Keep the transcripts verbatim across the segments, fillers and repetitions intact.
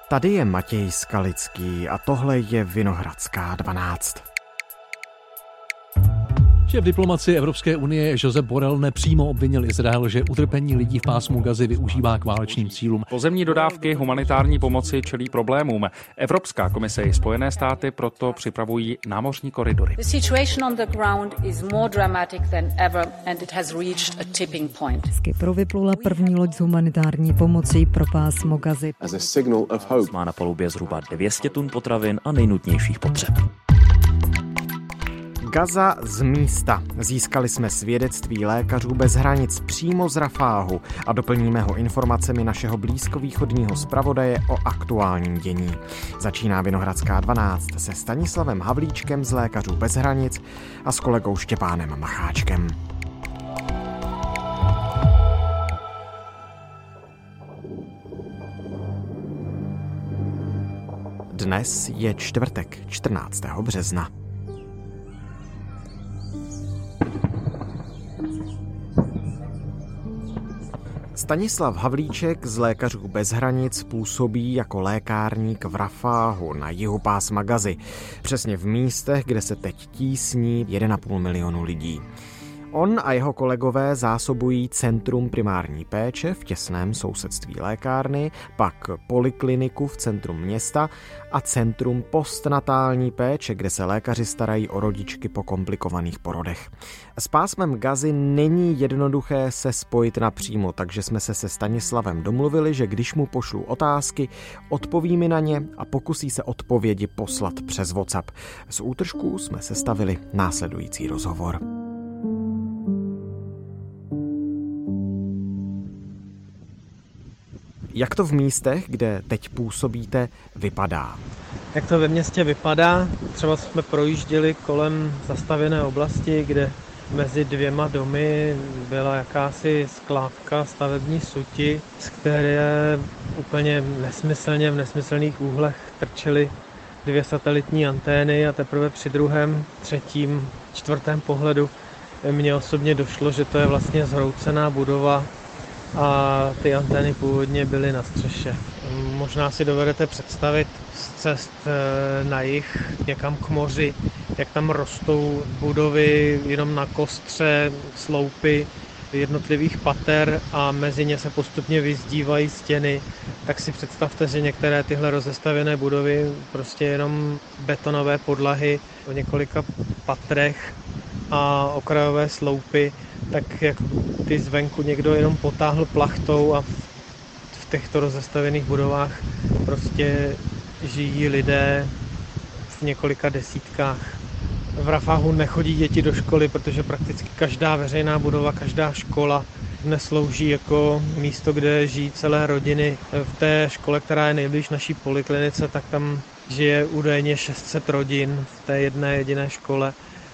Tady je Matěj Skalický a tohle je Vinohradská dvanáct. Šéf diplomacie Evropské unie Josep Borrell nepřímo obvinil Izrael, že utrpení lidí v pásmu Gazy využívá k válečným cílům. Pozemní dodávky humanitární pomoci čelí problémům. Evropská komise i Spojené státy proto připravují námořní koridory. The situation on the ground is more dramatic than ever and it has reached a tipping point. Z Kypru vyplula první loď s humanitární pomocí pro pásmo Gazy. As a signal of hope. Má na palubě zhruba dvě stě tun potravin a nejnutnějších potřeb. Gaza z místa. Získali jsme svědectví lékařů bez hranic přímo z Rafáhu a doplníme ho informacemi našeho blízkovýchodního zpravodaje o aktuálním dění. Začíná Vinohradská dvanáct se Stanislavem Havlíčkem z Lékařů bez hranic a s kolegou Štěpánem Macháčkem. Dnes je čtvrtek, čtrnáctého března. Stanislav Havlíček z Lékařů bez hranic působí jako lékárník v Rafáhu na jihu pásma Gazy, přesně v místech, kde se teď tísní jeden a půl milionu lidí. On a jeho kolegové zásobují centrum primární péče v těsném sousedství lékárny, pak polikliniku v centru města a centrum postnatální péče, kde se lékaři starají o rodičky po komplikovaných porodech. S pásmem Gazy není jednoduché se spojit napřímo, takže jsme se se Stanislavem domluvili, že když mu pošlu otázky, odpoví mi na ně a pokusí se odpovědi poslat přes WhatsApp. Z útržků jsme sestavili následující rozhovor. Jak to v místech, kde teď působíte, vypadá? Jak to ve městě vypadá? Třeba jsme projížděli kolem zastavěné oblasti, kde mezi dvěma domy byla jakási skládka stavební suti, z které úplně nesmyslně v nesmyslných úhlech trčely dvě satelitní antény a teprve při druhém, třetím, čtvrtém pohledu mně osobně došlo, že to je vlastně zhroucená budova a ty antény původně byly na střeše. Možná si dovedete představit z cest na jih, někam k moři, jak tam rostou budovy jenom na kostře, sloupy jednotlivých pater a mezi ně se postupně vyzdívají stěny. Tak si představte, že některé tyhle rozestavěné budovy, prostě jenom betonové podlahy o několika patrech a okrajové sloupy, tak jak ty zvenku někdo jenom potáhl plachtou a v těchto rozestavěných budovách prostě žijí lidé v několika desítkách. V Rafahu nechodí děti do školy, protože prakticky každá veřejná budova, každá škola dnes slouží jako místo, kde žijí celé rodiny. V té škole, která je nejblíž naší poliklinice, tak tam žije údajně šest set rodin v té jedné jediné škole,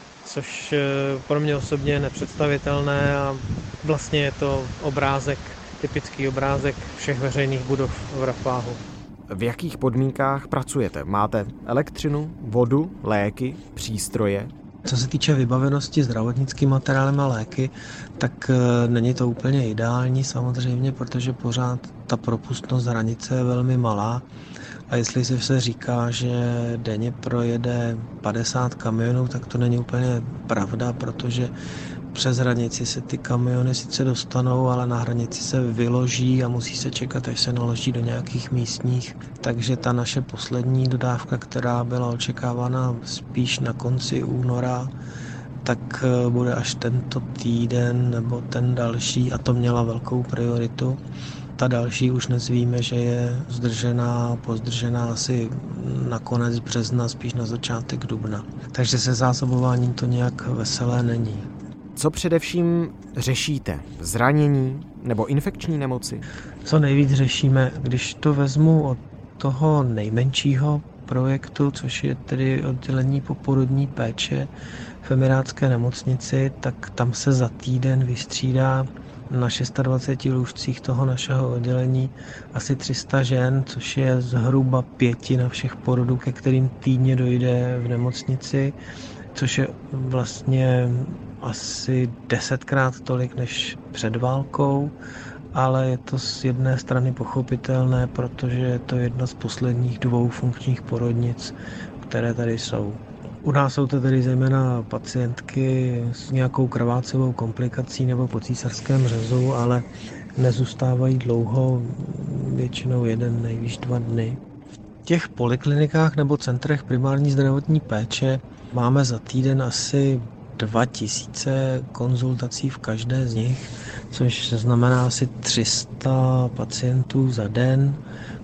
což pro mě osobně je nepředstavitelné a vlastně je to obrázek, typický obrázek všech veřejných budov v Rafahu. V jakých podmínkách pracujete? Máte elektřinu, vodu, léky, přístroje? Co se týče vybavenosti zdravotnickým materiálem a léky, tak není to úplně ideální samozřejmě, protože pořád ta propustnost hranice je velmi malá. A jestli se říká, že denně projede padesát kamionů, tak to není úplně pravda, protože přes hranici se ty kamiony sice dostanou, ale na hranici se vyloží a musí se čekat, až se naloží do nějakých místních. Takže ta naše poslední dodávka, která byla očekávána spíš na konci února, tak bude až tento týden nebo ten další a to měla velkou prioritu. Ta další už dnes víme, že je zdržená, pozdržená asi na konec března, spíš na začátek dubna. Takže se zásobováním to nějak veselé není. Co především řešíte? Zranění nebo infekční nemoci? Co nejvíc řešíme, když to vezmu od toho nejmenšího projektu, což je tedy oddělení poporodní péče v emirátské nemocnici, tak tam se za týden vystřídá na dvaceti šesti lůžcích toho našeho oddělení asi tři sta žen, což je zhruba pětina všech porodů, ke kterým týdně dojde v nemocnici, což je vlastně asi desetkrát tolik než před válkou ale je to z jedné strany pochopitelné, protože je to jedna z posledních dvou funkčních porodnic, které tady jsou. U nás jsou to tedy zejména pacientky s nějakou krvácovou komplikací nebo po císařském řezu, ale nezůstávají dlouho, většinou jeden, nejvíc dva dny. V těch poliklinikách nebo centrech primární zdravotní péče máme za týden asi dva tisíce konzultací v každé z nich, což znamená asi tři sta pacientů za den,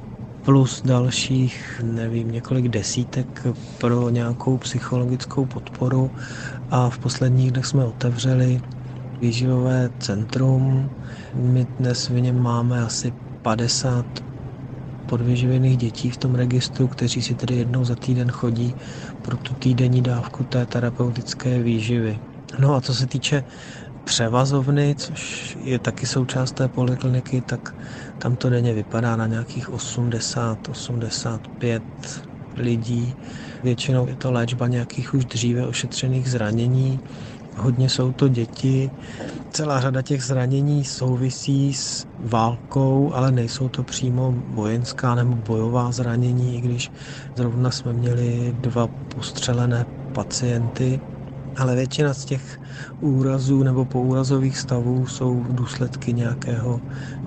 plus dalších, nevím, několik desítek pro nějakou psychologickou podporu. A v posledních dnech jsme otevřeli výživové centrum. My dnes v něm máme asi padesát podvyživených dětí v tom registru, kteří si tedy jednou za týden chodí pro tu týdenní dávku té terapeutické výživy. No a co se týče převazovny, což je taky součást té polikliniky, tak tam to denně vypadá na nějakých osmdesát osmdesát pět lidí. Většinou je to léčba nějakých už dříve ošetřených zranění. Hodně jsou to děti. Celá řada těch zranění souvisí s válkou, ale nejsou to přímo vojenská nebo bojová zranění, i když zrovna jsme měli dva postřelené pacienty. Ale většina z těch úrazů nebo poúrazových stavů jsou důsledky nějakého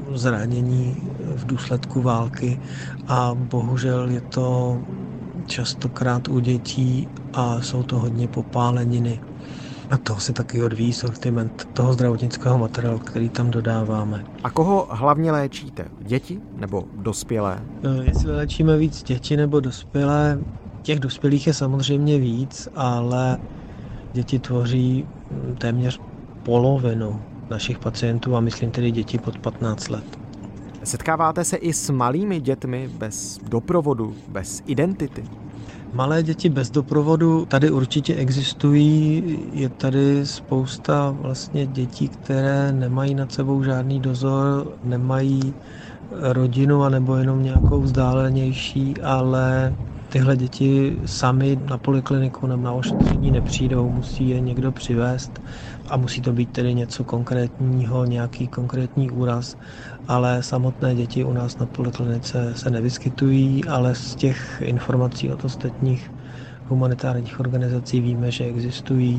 zranění v důsledku války a bohužel je to častokrát u dětí a jsou to hodně popáleniny. A toho se taky odvíjí sortiment toho zdravotnického materiálu, který tam dodáváme. A koho hlavně léčíte? Děti nebo dospělé? Jestli léčíme víc děti nebo dospělé, těch dospělých je samozřejmě víc, ale děti tvoří téměř polovinu našich pacientů a myslím tedy děti pod patnáct let. Setkáváte se i s malými dětmi bez doprovodu, bez identity? Malé děti bez doprovodu tady určitě existují. Je tady spousta vlastně dětí, které nemají nad sebou žádný dozor, nemají rodinu anebo jenom nějakou vzdálenější, ale tyhle děti sami na polikliniku nebo na ošetření nepřijdou, musí je někdo přivést a musí to být tedy něco konkrétního, nějaký konkrétní úraz, ale samotné děti u nás na poliklinice se nevyskytují, ale z těch informací od ostatních humanitárních organizací víme, že existují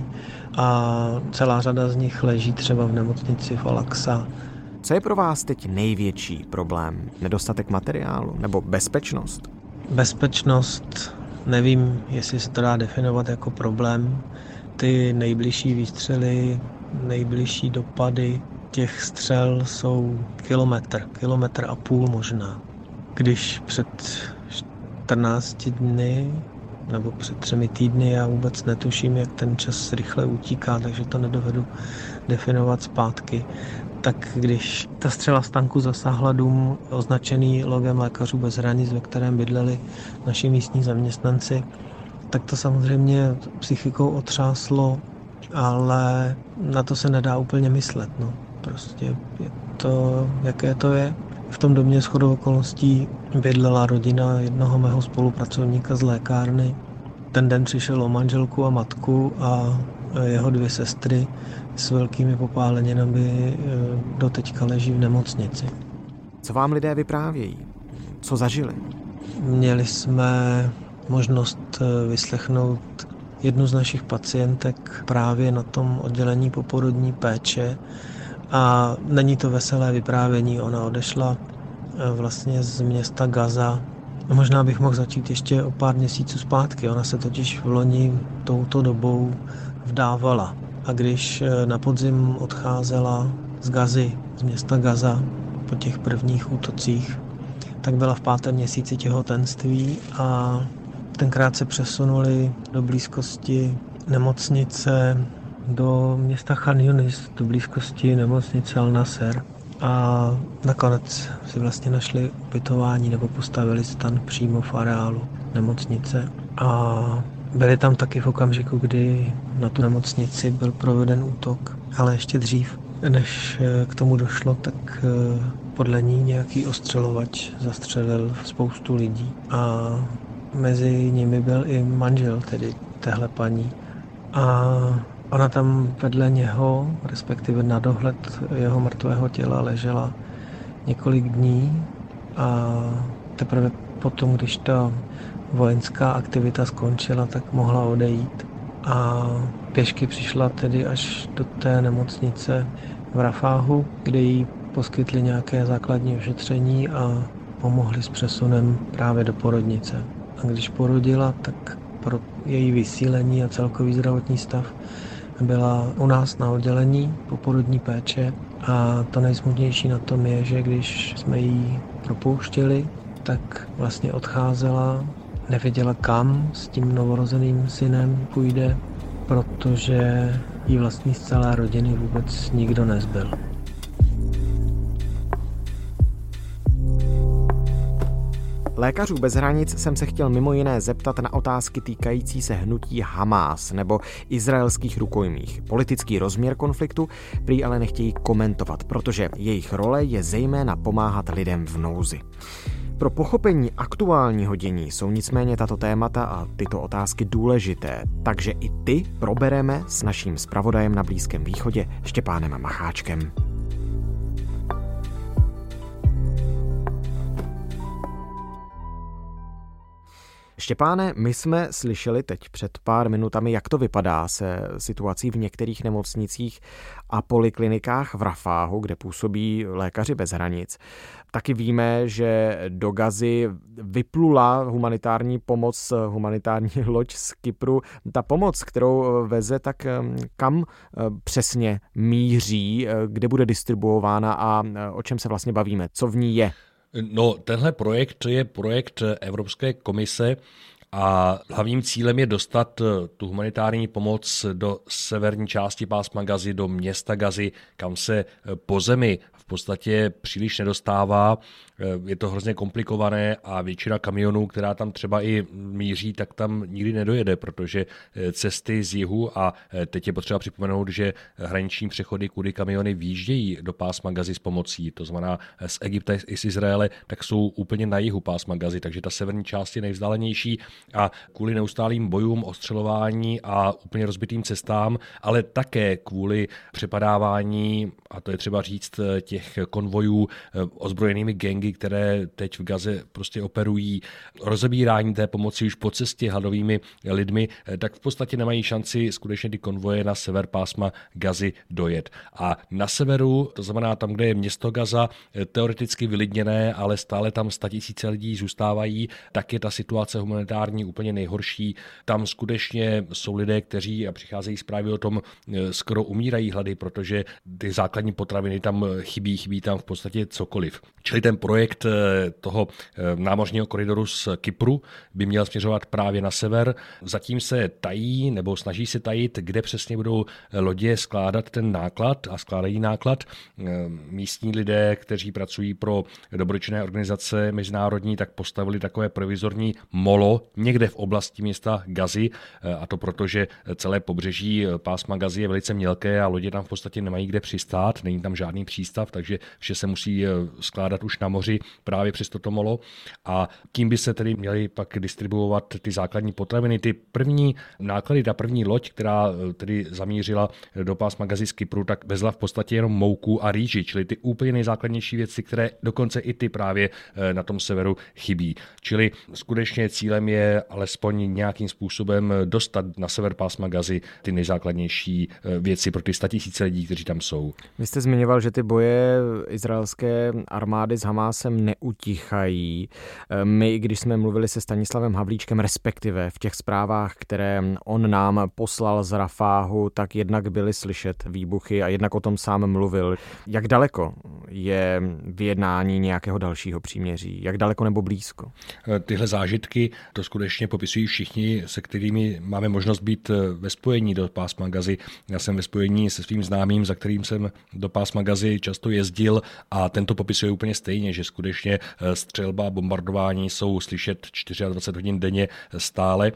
a celá řada z nich leží třeba v nemocnici Falaxa. Co je pro vás teď největší problém? Nedostatek materiálu nebo bezpečnost? Bezpečnost, nevím, jestli se to dá definovat jako problém. Ty nejbližší výstřely, nejbližší dopady těch střel jsou kilometr, kilometr a půl možná. Když před čtrnácti dny nebo před třemi týdny, já vůbec netuším, jak ten čas rychle utíká, takže to nedovedu definovat zpátky. Tak když ta střela z tanku zasáhla dům označený logem Lékařů bez hranic, ve kterém bydleli naši místní zaměstnanci, tak to samozřejmě psychikou otřáslo, ale na to se nedá úplně myslet. No. Prostě je to, jaké to je. V tom domě shodou okolností bydlela rodina jednoho mého spolupracovníka z lékárny. Ten den přišel o manželku a matku a jeho dvě sestry s velkými popáleninami doteďka leží v nemocnici. Co vám lidé vyprávějí? Co zažili? Měli jsme možnost vyslechnout jednu z našich pacientek právě na tom oddělení poporodní péče a není to veselé vyprávění. Ona odešla vlastně z města Gaza. Možná bych mohl začít ještě o pár měsíců zpátky. Ona se totiž v loni touto dobou vdávala. A když na podzim odcházela z Gazy, z města Gaza, po těch prvních útocích, tak byla v pátém měsíci těhotenství a tenkrát se přesunuli do blízkosti nemocnice, do města Chan Yunis, do blízkosti nemocnice Al-Nasser. A nakonec si vlastně našli ubytování nebo postavili stan přímo v areálu nemocnice. A byli tam taky v okamžiku, kdy na tu nemocnici byl proveden útok, ale ještě dřív, než k tomu došlo, tak podle ní nějaký ostřelovač zastřelil spoustu lidí a mezi nimi byl i manžel tedy téhle paní. A ona tam vedle něho, respektive na dohled jeho mrtvého těla ležela několik dní a teprve potom, když ta vojenská aktivita skončila, tak mohla odejít. A pěšky přišla tedy až do té nemocnice v Rafáhu, kde jí poskytli nějaké základní ošetření a pomohli s přesunem právě do porodnice. A když porodila, tak pro její vysílení a celkový zdravotní stav byla u nás na oddělení poporodní péče. A to nejsmutnější na tom je, že když jsme ji propouštěli, tak vlastně odcházela, nevěděla kam s tím novorozeným synem půjde, protože jí vlastně z celé rodiny vůbec nikdo nezbyl. Lékařů bez hranic jsem se chtěl mimo jiné zeptat na otázky týkající se hnutí Hamás nebo izraelských rukojmích. Politický rozměr konfliktu prý ale nechtějí komentovat, protože jejich role je zejména pomáhat lidem v nouzi. Pro pochopení aktuálního dění jsou nicméně tato témata a tyto otázky důležité, takže i ty probereme s naším zpravodajem na Blízkém východě Štěpánem Macháčkem. Štěpáne, my jsme slyšeli teď před pár minutami, jak to vypadá se situací v některých nemocnicích a poliklinikách v Rafáhu, kde působí Lékaři bez hranic. Taky víme, že do Gazy vyplula humanitární pomoc, humanitární loď z Kypru. Ta pomoc, kterou veze, tak kam přesně míří, kde bude distribuována a o čem se vlastně bavíme, co v ní je? No, tenhle projekt je projekt Evropské komise a hlavním cílem je dostat tu humanitární pomoc do severní části pásma Gazy, do města Gazy, kam se po zemi v podstatě příliš nedostává. Je to hrozně komplikované a většina kamionů, která tam třeba i míří, tak tam nikdy nedojede, protože cesty z jihu, a teď je potřeba připomenout, že hraniční přechody, kudy kamiony výjíždějí do pásma Gazy s pomocí, to znamená z Egypta i z Izraele, tak jsou úplně na jihu pásma Gazy, takže ta severní část je nejvzdálenější a kvůli neustálým bojům, ostřelování a úplně rozbitým cestám, ale také kvůli přepadávání, a to je třeba říct, těch konvojů ozbrojenými gangy, které teď v Gaze prostě operují, rozebírání té pomoci už po cestě hladovými lidmi, tak v podstatě nemají šanci skutečně ty konvoje na sever pásma Gazy dojet. A na severu, to znamená tam, kde je město Gaza, teoreticky vylidněné, ale stále tam statisíce lidí zůstávají, tak je ta situace humanitární úplně nejhorší. Tam skutečně jsou lidé, kteří, a přicházejí zprávy o tom, skoro umírají hlady, protože ty základní potraviny tam chybí, chybí tam v podstatě cokoliv. Čili ten projekt toho námořního koridoru z Kypru by měl směřovat právě na sever. Zatím se tají nebo snaží se tajit, kde přesně budou lodě skládat ten náklad a skládají náklad. Místní lidé, kteří pracují pro dobročinné organizace mezinárodní, tak postavili takové provizorní molo někde v oblasti města Gazy, a to proto, že celé pobřeží pásma Gazy je velice mělké a lodě tam v podstatě nemají kde přistát, není tam žádný přístav, takže vše se musí skládat už na moři právě přes toto molo, a tím by se tedy měly pak distribuovat ty základní potraviny. Ty první náklady, ta první loď, která tedy zamířila do pásma Gazy z Kypru, tak vezla v podstatě jenom mouku a rýži, čili ty úplně nejzákladnější věci, které dokonce i ty právě na tom severu chybí. Čili skutečně cílem je alespoň nějakým způsobem dostat na sever pásma Gazy ty nejzákladnější věci pro ty statisíce lidí, kteří tam jsou. Vy jste zmiňoval, že ty boje izraelské armády s Hamásem neutichají. My, když jsme mluvili se Stanislavem Havlíčkem, respektive v těch zprávách, které on nám poslal z Rafáhu, tak jednak byly slyšet výbuchy a jednak o tom sám mluvil. Jak daleko je vyjednání nějakého dalšího příměří? Jak daleko nebo blízko? Tyhle zážitky to skutečně popisují všichni, se kterými máme možnost být ve spojení do pásma Gazy. Já jsem ve spojení se svým známým, za kterým jsem do pásma Gazy často jezdil, a tento popisuje úplně stejně, že skutečně střelba, bombardování jsou slyšet dvacet čtyři hodin denně stále.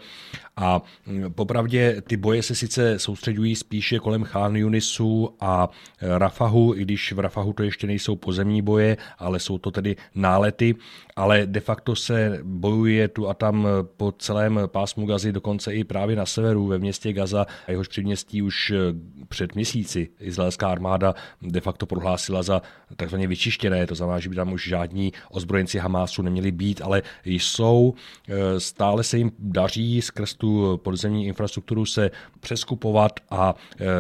A popravdě ty boje se sice soustředují spíše kolem Chán Junisu a Rafahu, i když v Rafahu to ještě nejsou pozemní boje, ale jsou to tedy nálety, ale de facto se bojuje tu a tam po celém pásmu Gazy, dokonce i právě na severu ve městě Gaza, a jehož předměstí už před měsíci izraelská armáda de facto prohlásila za takzvaně vyčištěné, to znamená, že by tam už žádní ozbrojenci Hamásu neměli být, ale jsou, stále se jim daří skrz tu podzemní infrastrukturu se přeskupovat a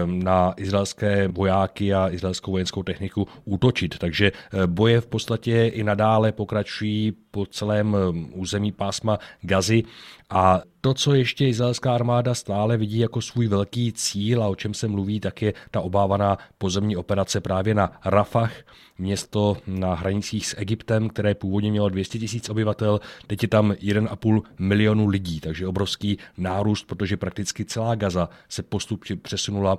na izraelské vojáky a izraelskou vojenskou techniku útočit. Takže boje v podstatě i nadále pokračují po celém území pásma Gazy a to, co ještě izraelská armáda stále vidí jako svůj velký cíl a o čem se mluví, tak je ta obávaná pozemní operace právě na Rafah, město na hranicích s Egyptem, které původně mělo dvě stě tisíc obyvatel, teď je tam jeden a půl milionu lidí, takže obrovský nárůst, protože prakticky celá Gaza se postupně přesunula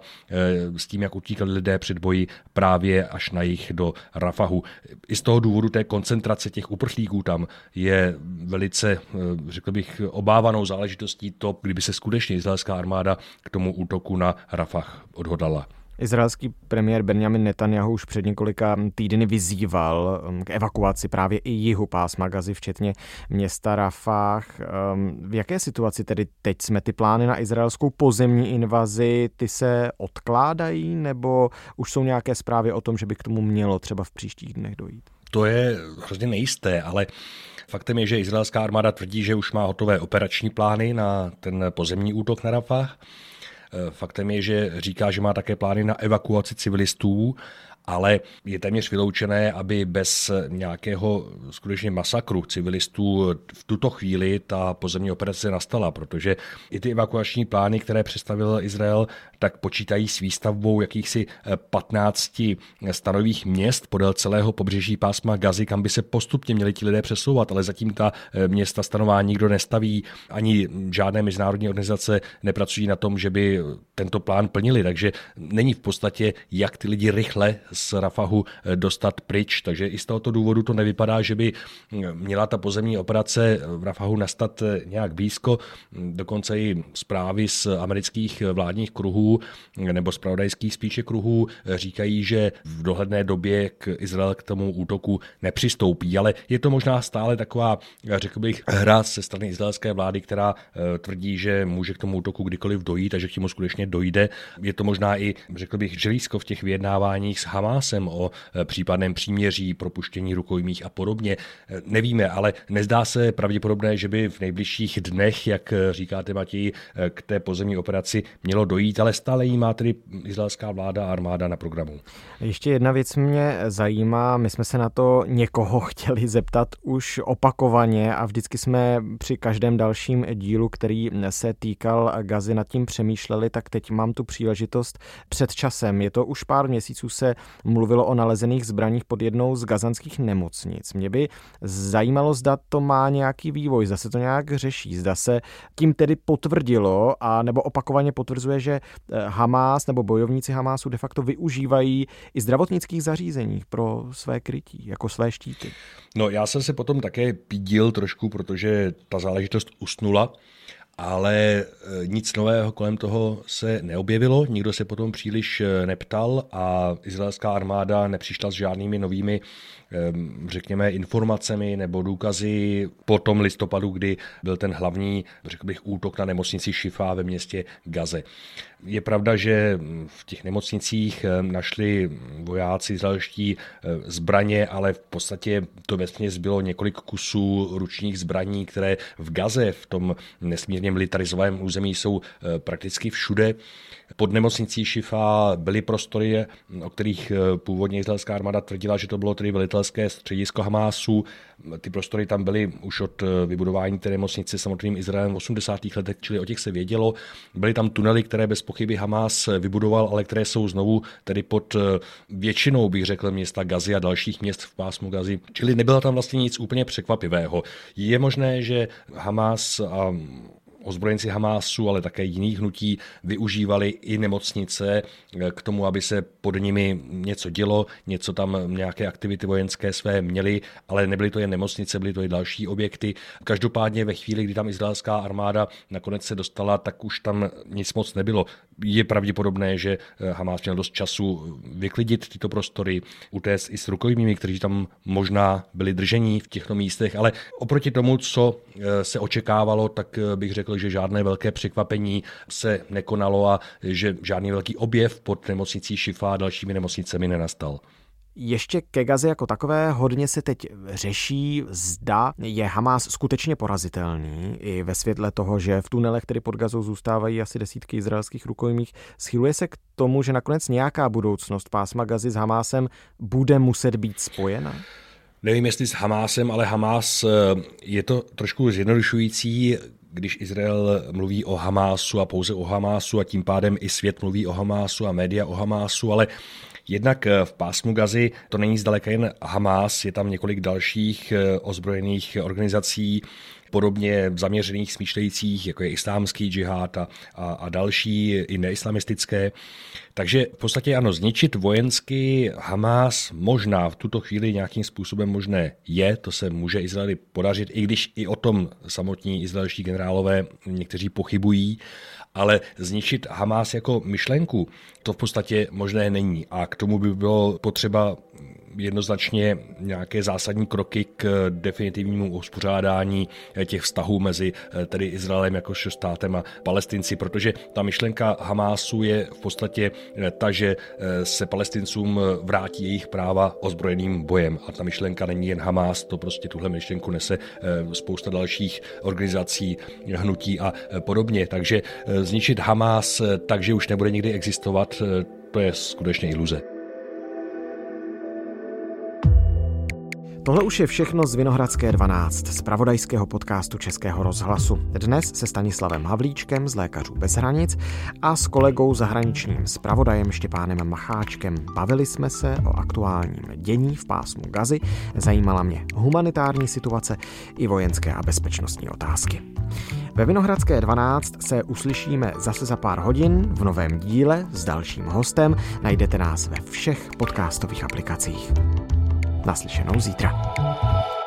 s tím, jak utíkali lidé před boji právě až na jih do Rafahu. I z toho důvodu té koncentrace těch uprchlíků tam je velice, řekl bych, obávanou záležitostí to, kdyby se skutečně izraelská armáda k tomu útoku na Rafah odhodlala. Izraelský premiér Benjamin Netanjahu už před několika týdny vyzýval k evakuaci právě i jihu pásma Gazy, včetně města Rafah. V jaké situaci tedy teď jsme? Ty plány na izraelskou pozemní invazi, ty se odkládají, nebo už jsou nějaké zprávy o tom, že by k tomu mělo třeba v příštích dnech dojít? To je hrozně nejisté, ale faktem je, že izraelská armáda tvrdí, že už má hotové operační plány na ten pozemní útok na Rafah. Faktem je, že říká, že má také plány na evakuaci civilistů, ale je téměř vyloučené, aby bez nějakého skutečně masakru civilistů v tuto chvíli ta pozemní operace nastala, protože i ty evakuační plány, které představil Izrael, tak počítají s výstavbou jakýchsi patnácti stanových měst podél celého pobřeží pásma Gazy, kam by se postupně měli ti lidé přesouvat, ale zatím ta města stanová nikdo nestaví, ani žádné mezinárodní organizace nepracují na tom, že by tento plán plnili, takže není v podstatě, jak ty lidi rychle z Rafahu dostat pryč, takže i z tohoto důvodu to nevypadá, že by měla ta pozemní operace v Rafahu nastat nějak blízko. Dokonce i zprávy z amerických vládních kruhů nebo zpravodajských spíše kruhů říkají, že v dohledné době k Izrael k tomu útoku nepřistoupí, ale je to možná stále taková, řekl bych, hra ze strany izraelské vlády, která tvrdí, že může k tomu útoku kdykoliv dojít a že k tomu skutečně dojde. Je to možná i, řekl bych, želízko v těch vyjednáváních s Hamásem o případném příměří, propuštění rukojmích a podobně. Nevíme, ale nezdá se pravděpodobné, že by v nejbližších dnech, jak říkáte, Matěj, k té pozemní operaci mělo dojít, ale stále jí má tedy izraelská vláda a armáda na programu. Ještě jedna věc mě zajímá, my jsme se na to někoho chtěli zeptat už opakovaně a vždycky jsme při každém dalším dílu, který se týkal Gazy, nad tím přemýšleli, tak teď mám tu příležitost před časem. Je to už pár měsíců se mluvilo o nalezených zbraních pod jednou z gazanských nemocnic. Mě by zajímalo, zda to má nějaký vývoj, zda se to nějak řeší, zda se tím tedy potvrdilo a nebo opakovaně potvrzuje, že Hamás nebo bojovníci Hamásu de facto využívají i zdravotnických zařízení pro své krytí, jako své štíty. No, já jsem se potom také pídil trošku, protože ta záležitost usnula, ale nic nového kolem toho se neobjevilo, nikdo se potom příliš neptal a izraelská armáda nepřišla s žádnými novými, řekněme, informacemi nebo důkazy po tom listopadu, kdy byl ten hlavní, řekl bych, útok na nemocnici Šifa ve městě Gaze. Je pravda, že v těch nemocnicích našli vojáci izraelští zbraně, ale v podstatě to vesměs bylo několik kusů ručních zbraní, které v Gaze, v tom nesmírně militarizovaném území, jsou prakticky všude. Pod nemocnicí Šifa byly prostory, o kterých původně izraelská armáda tvrdila, že to bylo tedy velitelské středisko Hamásu. Ty prostory tam byly už od vybudování té nemocnice samotným Izraelem v osmdesátých letech, čili o těch se vědělo. Byly tam tunely, které bez pochyby Hamás vybudoval, ale které jsou znovu tedy pod většinou, bych řekl, města Gazy a dalších měst v pásmu Gazy. Čili nebylo tam vlastně nic úplně překvapivého. Je možné, že Hamás a ozbrojenci Hamásu, ale také jiných hnutí využívali i nemocnice k tomu, aby se pod nimi něco dělo, něco tam, nějaké aktivity vojenské své měli, ale nebyly to jen nemocnice, byly to i další objekty. Každopádně ve chvíli, kdy tam izraelská armáda nakonec se dostala, tak už tam nic moc nebylo. Je pravděpodobné, že Hamás měl dost času vyklidit tyto prostory, utéct i s rukojmími, kteří tam možná byli držení v těchto místech, ale oproti tomu, co se očekávalo, tak bych řekl, že žádné velké překvapení se nekonalo a že žádný velký objev pod nemocnicí Šifa a dalšími nemocnicemi nenastal. Ještě ke Gaze jako takové hodně se teď řeší, zda je Hamás skutečně porazitelný i ve světle toho, že v tunelech, které pod Gazou zůstávají asi desítky izraelských rukojmích. Schyluje se k tomu, že nakonec nějaká budoucnost pásma Gazy s Hamásem bude muset být spojena? Nevím, jestli s Hamásem, ale Hamás je to trošku zjednodušující, když Izrael mluví o Hamásu a pouze o Hamásu a tím pádem i svět mluví o Hamásu a média o Hamásu, ale jednak v pásmu Gazy to není zdaleka jen Hamás, je tam několik dalších ozbrojených organizací, podobně zaměřených, smýšlejících, jako je islámský džihad a, a, a další, i neislamistické. Takže v podstatě ano, zničit vojensky Hamás možná v tuto chvíli nějakým způsobem možné je, to se může Izraeli podařit, i když i o tom samotní izraelští generálové někteří pochybují, ale zničit Hamás jako myšlenku, to v podstatě možné není a k tomu by bylo potřeba jednoznačně nějaké zásadní kroky k definitivnímu uspořádání těch vztahů mezi tedy Izraelem jakožto státem a Palestinci, protože ta myšlenka Hamásu je v podstatě ta, že se Palestincům vrátí jejich práva ozbrojeným bojem. A ta myšlenka není jen Hamás, to prostě tuhle myšlenku nese spousta dalších organizací, hnutí a podobně. Takže zničit Hamás tak, že už nebude nikdy existovat, to je skutečně iluze. Tohle už je všechno z Vinohradské dvanáct, z zpravodajského podcastu Českého rozhlasu. Dnes se Stanislavem Havlíčkem z Lékařů bez hranic a s kolegou zahraničním zpravodajem Štěpánem Macháčkem. Bavili jsme se o aktuálním dění v pásmu Gazy, zajímala mě humanitární situace i vojenské a bezpečnostní otázky. Ve Vinohradské dvanáct se uslyšíme zase za pár hodin v novém díle s dalším hostem. Najdete nás ve všech podcastových aplikacích. Naslyšenou zítra.